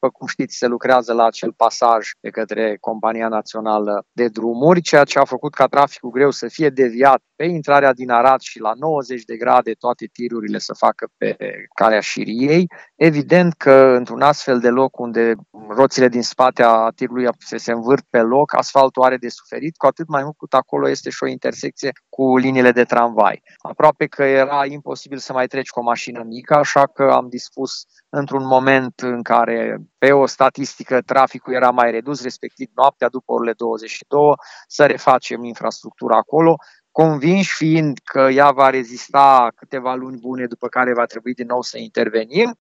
după cum știți, se lucrează la acel pasaj de către Compania Națională de Drumuri, ceea ce a făcut ca traficul greu să fie deviat pe intrarea din Arad și la 90 de grade toate tirurile să facă pe calea Șiriei. Evident că într-un astfel de loc unde roțile din spate a tirului se învârt pe loc, asfaltul are de suferit, cu atât mai mult cât acolo este și o intersecție cu liniile de tramvai. Aproape că era imposibil să mai treci cu o mașină mică, așa că am dispus într-un moment în care pe o statistică traficul era mai redus, respectiv noaptea după orele 22, să refacem infrastructura acolo, convinși fiind că ea va rezista câteva luni bune, după care va trebui din nou să intervenim.